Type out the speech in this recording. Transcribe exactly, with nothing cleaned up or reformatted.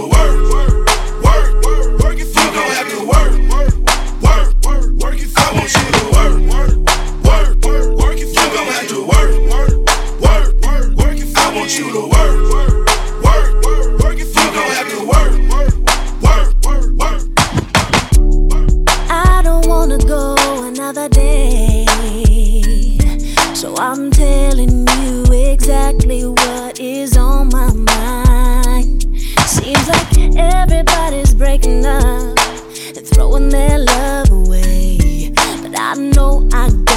work, work, work, work. If you gon' have to work, work, work, work. If I want you to work, work, work, work. If you gon' have to work, work, work, work. If I want you to work, work, work, work. If you gon' have to work, work, work, work. I don't wanna go another day, so I'm telling you exactly what is on my mind. Seems like everybody's breaking up and throwing their love away, but I know I